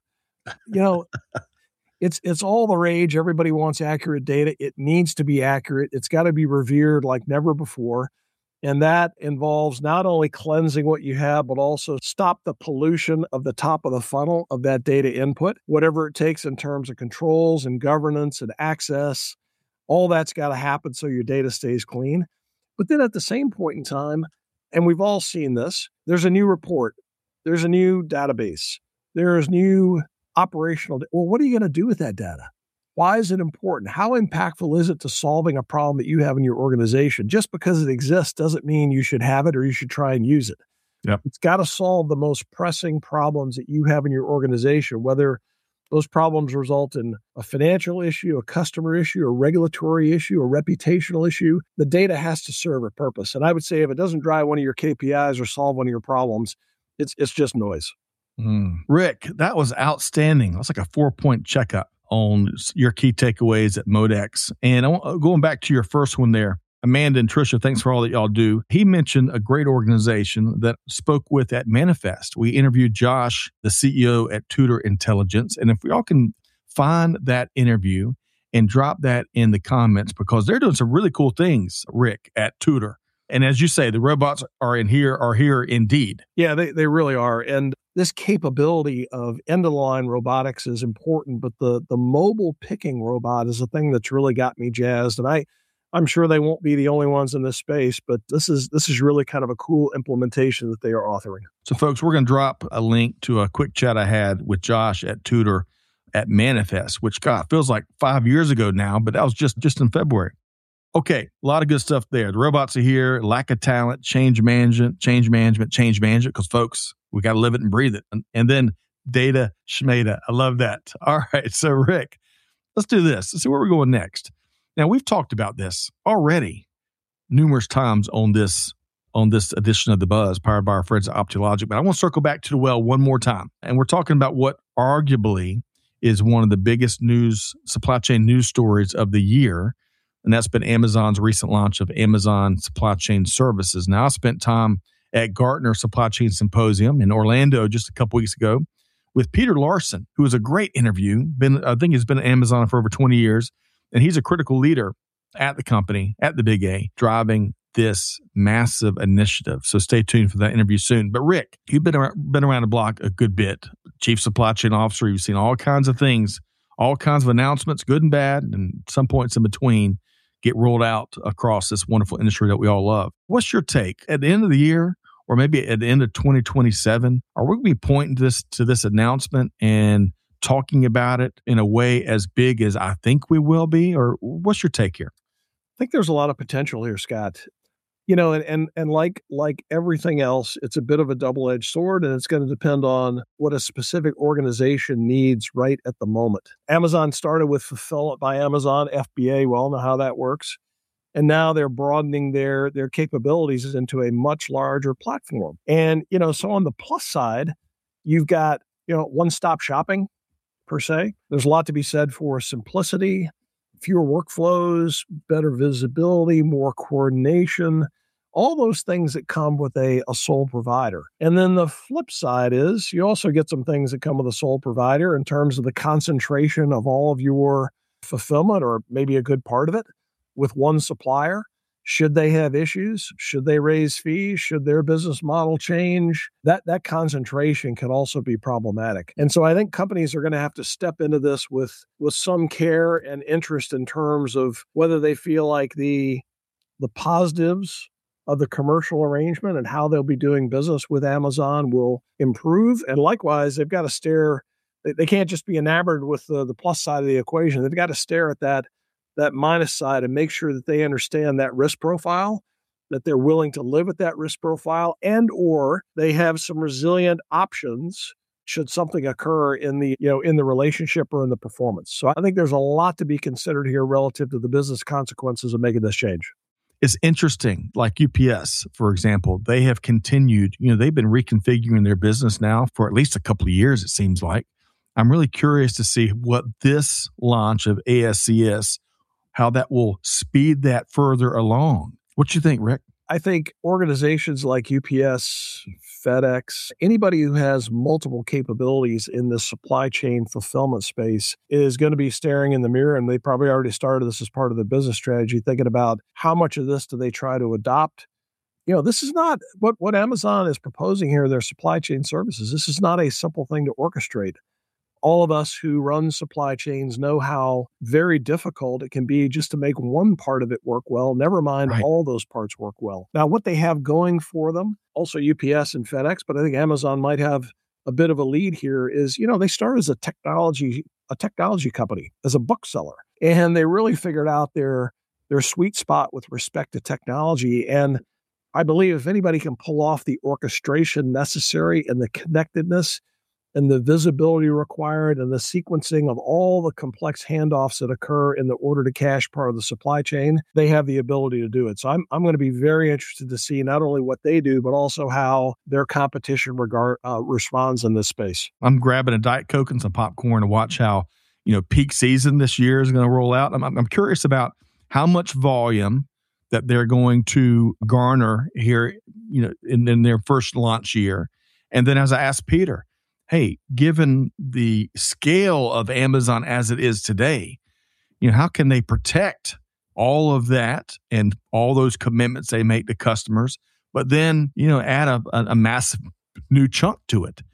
It's all the rage. Everybody wants accurate data. It needs to be accurate. It's got to be revered like never before. And that involves not only cleansing what you have, but also stop the pollution of the top of the funnel of that data input, whatever it takes in terms of controls and governance and access. All that's got to happen so your data stays clean. But then at the same point in time, and we've all seen this, there's a new report. There's a new database. There's new operational. Well, what are you going to do with that data? Why is it important? How impactful is it to solving a problem that you have in your organization? Just because it exists doesn't mean you should have it or you should try and use it. Yep. It's got to solve the most pressing problems that you have in your organization, whether those problems result in a financial issue, a customer issue, a regulatory issue, a reputational issue. The data has to serve a purpose. And I would say if it doesn't drive one of your KPIs or solve one of your problems, it's just noise. Rick, that was outstanding. That's like a 4-point checkup on your key takeaways at Modex. And going back to your first one there, Amanda and Tricia, thanks for all that y'all do. He mentioned a great organization that spoke with at Manifest. We interviewed Josh, the CEO at Tutor Intelligence. And if we all can find that interview and drop that in the comments, because they're doing some really cool things, Rick, at Tutor. And as you say, the robots are here indeed. Yeah, they really are. And this capability of end-of-line robotics is important, but the mobile picking robot is the thing that's really got me jazzed. And I'm sure they won't be the only ones in this space, but this is really kind of a cool implementation that they are authoring. So, folks, we're going to drop a link to a quick chat I had with Josh at Tudor at Manifest, which, God, feels like 5 years ago now, but that was just in February. Okay, a lot of good stuff there. The robots are here, lack of talent, change management, because, folks, we got to live it and breathe it. And then data schmata. I love that. All right, so, Rick, let's do this. Let's see where we're going next. Now, we've talked about this already numerous times on this edition of The Buzz, powered by our friends at Optilogic, but I want to circle back to the well one more time. And we're talking about what arguably is one of the biggest supply chain news stories of the year, and that's been Amazon's recent launch of Amazon Supply Chain Services. Now, I spent time at Gartner Supply Chain Symposium in Orlando just a couple weeks ago with Peter Larson, who was a great interview. I think he's been at Amazon for over 20 years, and he's a critical leader at the company, at the Big A, driving this massive initiative. So stay tuned for that interview soon. But Rick, you've been around the block a good bit. Chief Supply Chain Officer, you've seen all kinds of things, all kinds of announcements, good and bad, and some points in between, get rolled out across this wonderful industry that we all love. What's your take? At the end of the year, or maybe at the end of 2027, are we going to be pointing to this announcement and talking about it in a way as big as I think we will be? Or what's your take here? I think there's a lot of potential here, Scott. You know, and like everything else, it's a bit of a double-edged sword, and it's going to depend on what a specific organization needs right at the moment. Amazon started with Fulfillment by Amazon, FBA. We all know how that works. And now they're broadening their capabilities into a much larger platform. And, you know, so on the plus side, you've got, you know, one-stop shopping, per se. There's a lot to be said for simplicity, fewer workflows, better visibility, more coordination, all those things that come with a sole provider. And then the flip side is you also get some things that come with a sole provider in terms of the concentration of all of your fulfillment, or maybe a good part of it, with one supplier. Should they have issues? Should they raise fees? Should their business model change? That concentration can also be problematic. And so I think companies are going to have to step into this with some care and interest in terms of whether they feel like the positives of the commercial arrangement and how they'll be doing business with Amazon will improve. And likewise, they've got to stare. They can't just be enamored with the plus side of the equation. They've got to stare at that minus side and make sure that they understand that risk profile, that they're willing to live with that risk profile, and or they have some resilient options should something occur in the relationship or in the performance. So I think there's a lot to be considered here relative to the business consequences of making this change. It's interesting, like UPS, for example, they have continued, they've been reconfiguring their business now for at least a couple of years, it seems like. I'm really curious to see what this launch of ASCS, how that will speed that further along. What do you think, Rick? I think organizations like UPS, FedEx, anybody who has multiple capabilities in the supply chain fulfillment space is going to be staring in the mirror, and they probably already started this as part of the business strategy, thinking about how much of this do they try to adopt. This is not what Amazon is proposing here, their supply chain services. This is not a simple thing to orchestrate. All of us who run supply chains know how very difficult it can be just to make one part of it work well, never mind all those parts work well. Now, what they have going for them, also UPS and FedEx, but I think Amazon might have a bit of a lead here, is, they started as a technology company, as a bookseller, and they really figured out their sweet spot with respect to technology. And I believe if anybody can pull off the orchestration necessary and the connectedness and the visibility required and the sequencing of all the complex handoffs that occur in the order to cash part of the supply chain, they have the ability to do it. So I'm going to be very interested to see not only what they do, but also how their competition responds in this space. I'm grabbing a Diet Coke and some popcorn to watch how, peak season this year is going to roll out. I'm curious about how much volume that they're going to garner here, in their first launch year. And then as I asked Peter, hey, given the scale of Amazon as it is today, how can they protect all of that and all those commitments they make to customers, but then, add a massive new chunk to it?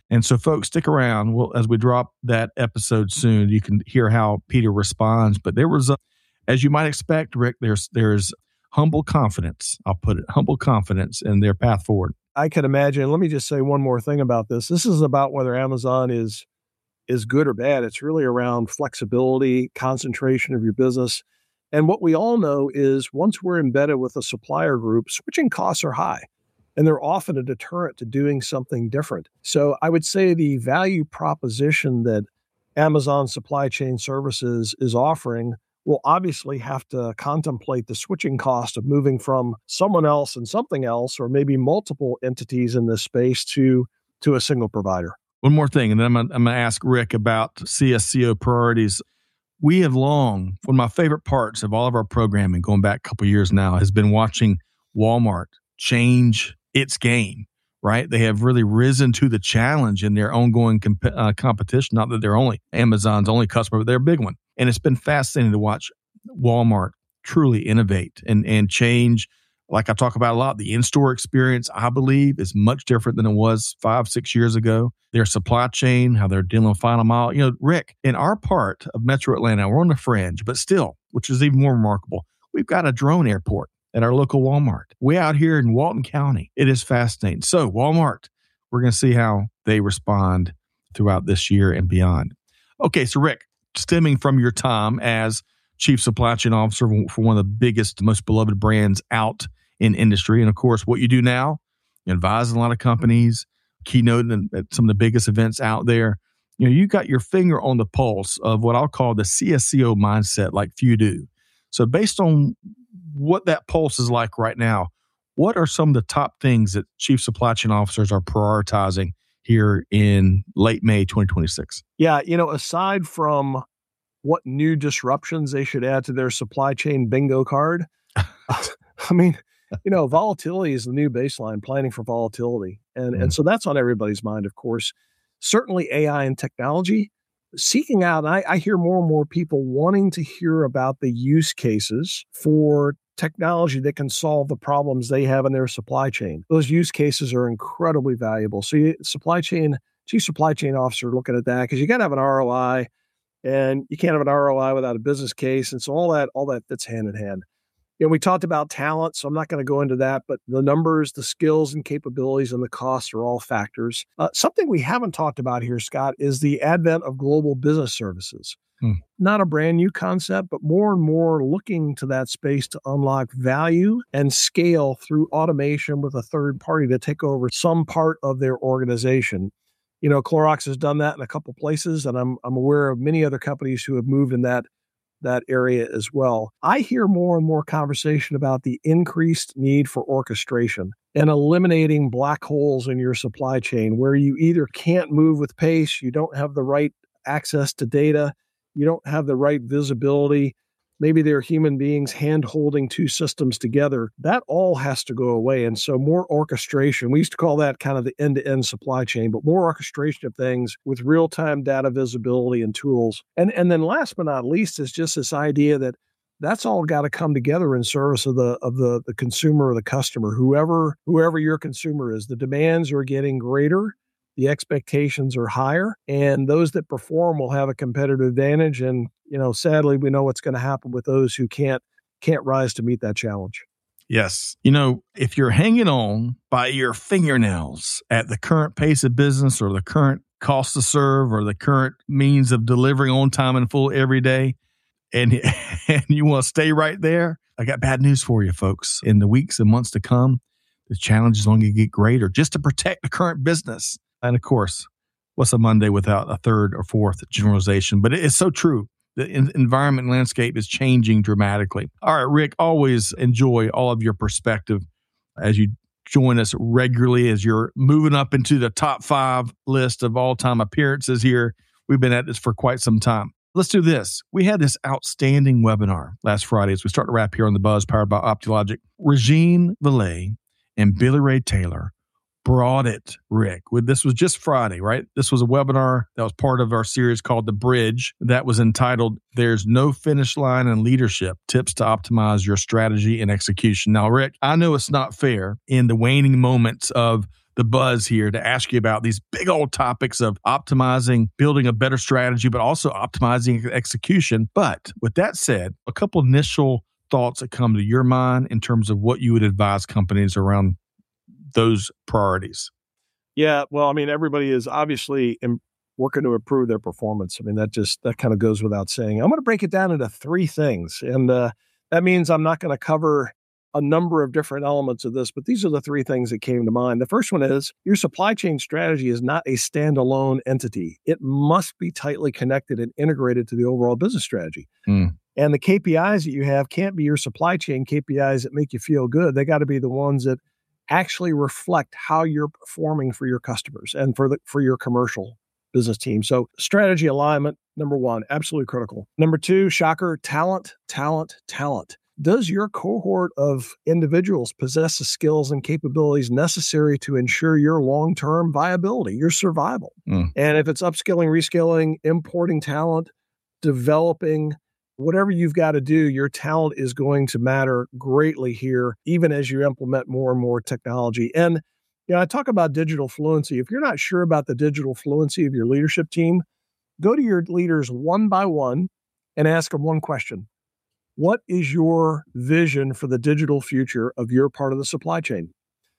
And so, folks, stick around. As we drop that episode soon, you can hear how Peter responds. But there was, as you might expect, Rick, there's humble confidence. I'll put it, humble confidence in their path forward. I can imagine. Let me just say one more thing about this. This is about whether Amazon is good or bad. It's really around flexibility, concentration of your business. And what we all know is once we're embedded with a supplier group, switching costs are high. And they're often a deterrent to doing something different. So I would say the value proposition that Amazon Supply Chain Services is offering will obviously have to contemplate the switching cost of moving from someone else and something else, or maybe multiple entities in this space to a single provider. One more thing, and then I'm going to ask Rick about CSCO priorities. We have long, one of my favorite parts of all of our programming, going back a couple of years now, has been watching Walmart change its game, right? They have really risen to the challenge in their ongoing competition. Not that they're only Amazon's only customer, but they're a big one. And it's been fascinating to watch Walmart truly innovate and change. Like I talk about a lot, the in-store experience, I believe, is much different than it was 5-6 years ago. Their supply chain, how they're dealing with final mile. You know, Rick, in our part of Metro Atlanta, we're on the fringe, but still, which is even more remarkable, we've got a drone airport at our local Walmart. Way out here in Walton County. It is fascinating. So Walmart, we're going to see how they respond throughout this year and beyond. Okay, so Rick, stemming from your time as Chief Supply Chain Officer for one of the biggest, most beloved brands out in industry, and of course, what you do now, you advise a lot of companies, keynote at some of the biggest events out there. You know, you got your finger on the pulse of what I'll call the CSCO mindset, like few do. So based on what that pulse is like right now, what are some of the top things that Chief Supply Chain Officers are prioritizing here in late May 2026? Yeah, aside from what new disruptions they should add to their supply chain bingo card, I mean, volatility is the new baseline, planning for volatility. And so that's on everybody's mind, of course. Certainly AI and technology. Seeking out, and I hear more and more people wanting to hear about the use cases for technology that can solve the problems they have in their supply chain. Those use cases are incredibly valuable. So Chief Supply Chain Officer looking at that, because you got to have an ROI, and you can't have an ROI without a business case. And so all that fits hand in hand. We talked about talent, so I'm not going to go into that, but the numbers, the skills and capabilities and the costs are all factors. Something we haven't talked about here, Scott, is the advent of global business services. Not a brand new concept, but more and more looking to that space to unlock value and scale through automation with a third party to take over some part of their organization. Clorox has done that in a couple places, and I'm aware of many other companies who have moved in that area as well. I hear more and more conversation about the increased need for orchestration and eliminating black holes in your supply chain where you either can't move with pace, you don't have the right access to data, you don't have the right visibility. Maybe they're human beings hand-holding two systems together. That all has to go away. And so more orchestration, we used to call that kind of the end-to-end supply chain, but more orchestration of things with real-time data visibility and tools. And then last but not least is just this idea that that's all got to come together in service of the consumer or the customer, whoever your consumer is. The demands are getting greater. The expectations are higher, and those that perform will have a competitive advantage. And, sadly, we know what's going to happen with those who can't rise to meet that challenge. Yes. If you're hanging on by your fingernails at the current pace of business or the current cost to serve or the current means of delivering on time and full every day, and you want to stay right there, I got bad news for you, folks. In the weeks and months to come, the challenge is only going to get greater just to protect the current business. And of course, what's a Monday without a third or fourth generalization? But it's so true. The environment landscape is changing dramatically. All right, Rick, always enjoy all of your perspective as you join us regularly as you're moving up into the top 5 list of all-time appearances here. We've been at this for quite some time. Let's do this. We had this outstanding webinar last Friday as we start to wrap here on The Buzz, powered by Optilogic. Regine Valet and Billy Ray Taylor brought it, Rick. This was just Friday, right? This was a webinar that was part of our series called The Bridge that was entitled, There's No Finish Line in Leadership, Tips to Optimize Your Strategy and Execution. Now, Rick, I know it's not fair in the waning moments of the buzz here to ask you about these big old topics of optimizing, building a better strategy, but also optimizing execution. But with that said, a couple initial thoughts that come to your mind in terms of what you would advise companies around those priorities. Yeah, well, I mean, everybody is obviously working to improve their performance. I mean, that kind of goes without saying. I'm going to break it down into three things. And that means I'm not going to cover a number of different elements of this, but these are the three things that came to mind. The first one is your supply chain strategy is not a standalone entity. It must be tightly connected and integrated to the overall business strategy. And the KPIs that you have can't be your supply chain KPIs that make you feel good. They got to be the ones that actually reflect how you're performing for your customers and for your commercial business team. So strategy alignment, number one, absolutely critical. Number two, shocker, talent. Does your cohort of individuals possess the skills and capabilities necessary to ensure your long-term viability, your survival? And if it's upskilling, reskilling, importing talent, developing, whatever you've got to do, your talent is going to matter greatly here, even as you implement more and more technology. And I talk about digital fluency. If you're not sure about the digital fluency of your leadership team, go to your leaders one by one and ask them one question. What is your vision for the digital future of your part of the supply chain?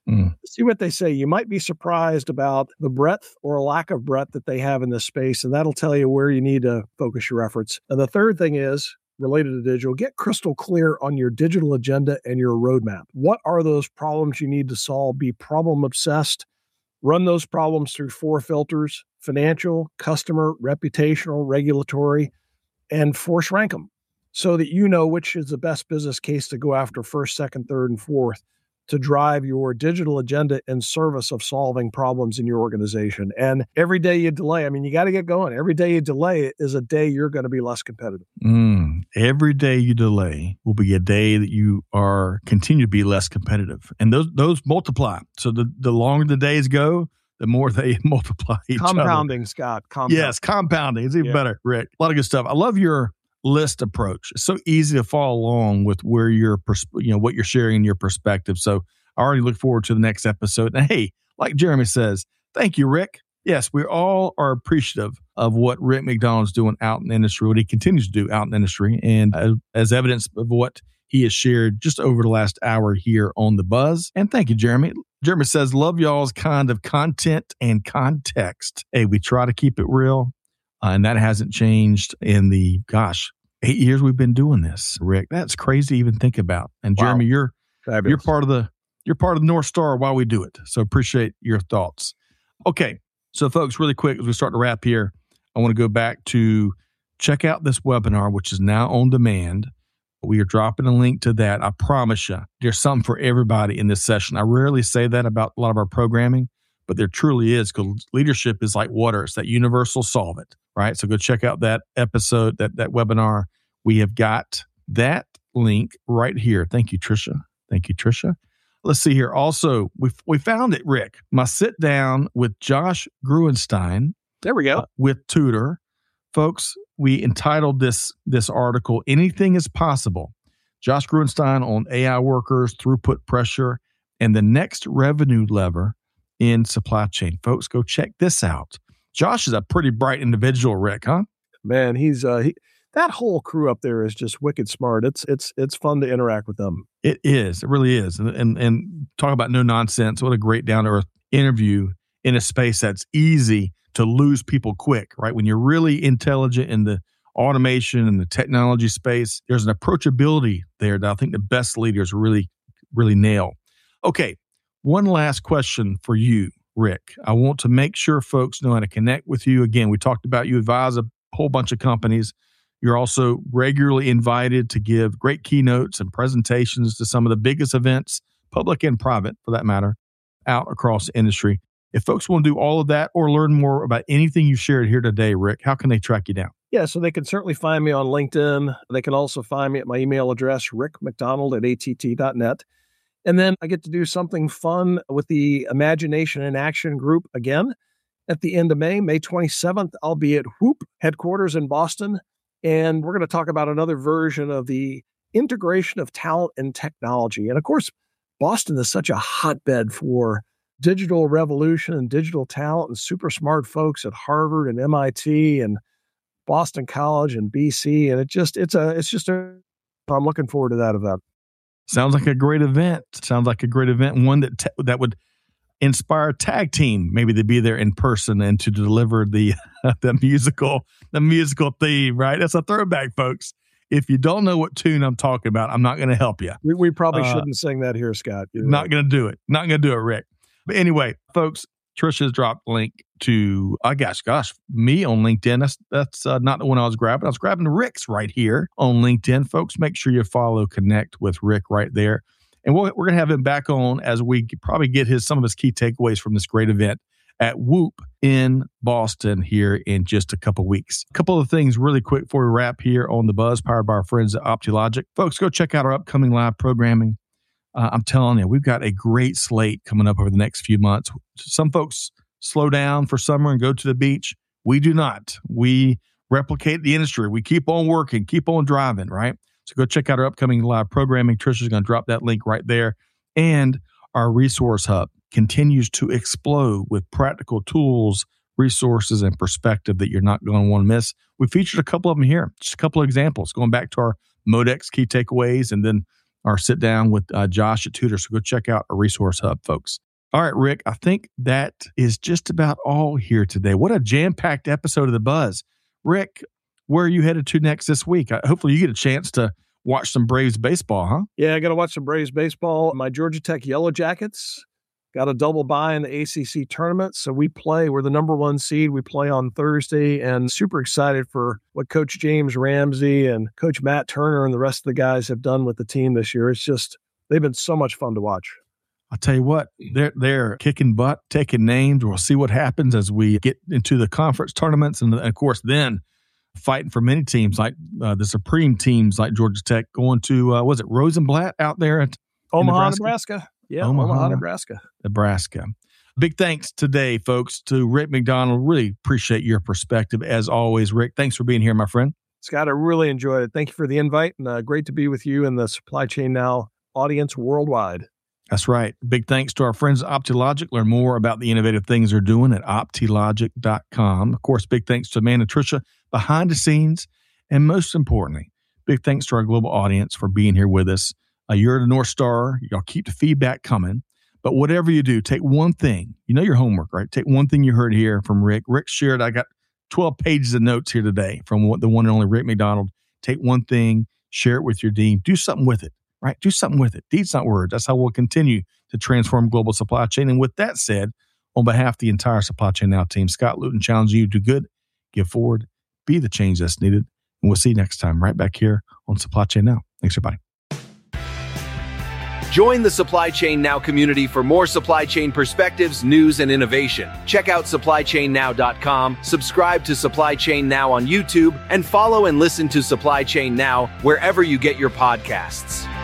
See what they say. You might be surprised about the breadth or lack of breadth that they have in this space, and that'll tell you where you need to focus your efforts. And the third thing is, related to digital, get crystal clear on your digital agenda and your roadmap. What are those problems you need to solve? Be problem obsessed. Run those problems through 4 filters: financial, customer, reputational, regulatory, and force rank them so that you know which is the best business case to go after first, second, third, and fourth to drive your digital agenda in service of solving problems in your organization. And every day you delay, I mean, you got to get going. Every day you delay is a day you're going to be less competitive. Every day you delay will be a day that you are continue to be less competitive. And those multiply. So the longer the days go, the more they multiply each Compounding, other. Scott. Compounding. Yes, compounding. It's even better, Rick. A lot of good stuff. I love your list approach. It's so easy to follow along with where what you're sharing in your perspective. So I already look forward to the next episode. And hey, like Jeremy says, thank you, Rick. Yes, we all are appreciative of what Rick McDonald's doing out in industry, what he continues to do out in industry, and as evidence of what he has shared just over the last hour here on The Buzz. And thank you, Jeremy. Jeremy says, love y'all's kind of content and context. Hey, we try to keep it real. And that hasn't changed in the, 8 years we've been doing this, Rick. That's crazy to even think about. And Jeremy, you're part of the North Star while we do it. So appreciate your thoughts. Okay. So folks, really quick, as we start to wrap here, I want to go back to check out this webinar, which is now on demand. We are dropping a link to that. I promise you, there's something for everybody in this session. I rarely say that about a lot of our programming, but there truly is, because leadership is like water. It's that universal solvent, right? So go check out that episode, that webinar. We have got that link right here. Thank you, Tricia. Let's see here. Also, we found it, Rick. My sit down with Josh Gruenstein. There we go. With Tudor. Folks, we entitled this article, Anything is Possible. Josh Gruenstein on AI workers, throughput pressure, and the next revenue lever in supply chain. Folks, go check this out. Josh is a pretty bright individual, Rick, huh? Man, he's that whole crew up there is just wicked smart. It's fun to interact with them. It is. It really is. And talk about no nonsense. What a great down-to-earth interview in a space that's easy to lose people quick, right? When you're really intelligent in the automation and the technology space, there's an approachability there that I think the best leaders really, really nail. Okay. One last question for you, Rick. I want to make sure folks know how to connect with you. Again, we talked about you advise a whole bunch of companies. You're also regularly invited to give great keynotes and presentations to some of the biggest events, public and private for that matter, out across the industry. If folks want to do all of that or learn more about anything you shared here today, Rick, how can they track you down? Yeah, so they can certainly find me on LinkedIn. They can also find me at my email address, rickmcdonald@att.net. And then I get to do something fun with the Imagination in Action group again at the end of May 27th. I'll be at Whoop headquarters in Boston. And we're going to talk about another version of the integration of talent and technology. And of course, Boston is such a hotbed for digital revolution and digital talent and super smart folks at Harvard and MIT and Boston College and BC. And I'm looking forward to that event. Sounds like a great event. One that would inspire a tag team maybe to be there in person and to deliver the musical theme, right? That's a throwback, folks. If you don't know what tune I'm talking about, I'm not going to help you. We probably shouldn't sing that here, Scott. Not going to do it. Not going to do it, Rick. But anyway, folks, Trisha's dropped a link to, me on LinkedIn. That's not the one I was grabbing. I was grabbing Rick's right here on LinkedIn. Folks, make sure you connect with Rick right there. And we're going to have him back on as we probably get some of his key takeaways from this great event at Whoop in Boston here in just a couple weeks. A couple of things really quick before we wrap here on The Buzz, powered by our friends at OptiLogic. Folks, go check out our upcoming live programming. I'm telling you, we've got a great slate coming up over the next few months. Some folks slow down for summer and go to the beach. We do not. We replicate the industry. We keep on working, keep on driving, right? So go check out our upcoming live programming. Trisha's going to drop that link right there. And our resource hub continues to explode with practical tools, resources, and perspective that you're not going to want to miss. We featured a couple of them here, just a couple of examples, going back to our Modex key takeaways and then our sit down with Josh at Tudor. So go check out our resource hub, folks. All right, Rick, I think that is just about all here today. What a jam-packed episode of The Buzz. Rick, where are you headed to next this week? Hopefully you get a chance to watch some Braves baseball, huh? Yeah, I got to watch some Braves baseball. My Georgia Tech Yellow Jackets got a double bye in the ACC tournament. So we're the number 1 seed. We play on Thursday and super excited for what Coach James Ramsey and Coach Matt Turner and the rest of the guys have done with the team this year. They've been so much fun to watch. I'll tell you what, they're kicking butt, taking names. We'll see what happens as we get into the conference tournaments. And of course, then fighting for many teams like the Supreme teams like Georgia Tech going to, was it Rosenblatt out there at Omaha, Nebraska? Yeah, Omaha, Nebraska. Big thanks today, folks, to Rick McDonald. Really appreciate your perspective as always, Rick. Thanks for being here, my friend. Scott, I really enjoyed it. Thank you for the invite, and great to be with you and the Supply Chain Now audience worldwide. That's right. Big thanks to our friends at OptiLogic. Learn more about the innovative things they're doing at optilogic.com. Of course, big thanks to Amanda Tricia behind the scenes. And most importantly, big thanks to our global audience for being here with us. You're the North Star. Y'all keep the feedback coming. But whatever you do, take one thing. You know your homework, right? Take one thing you heard here from Rick. Rick shared, I got 12 pages of notes here today from the one and only Rick McDonald. Take one thing, share it with your team. Do something with it, right? Do something with it. Deeds, not words. That's how we'll continue to transform global supply chain. And with that said, on behalf of the entire Supply Chain Now team, Scott Luton challenging you to do good, give forward, be the change that's needed. And we'll see you next time right back here on Supply Chain Now. Thanks, everybody. Join the Supply Chain Now community for more supply chain perspectives, news, and innovation. Check out supplychainnow.com, subscribe to Supply Chain Now on YouTube, and follow and listen to Supply Chain Now wherever you get your podcasts.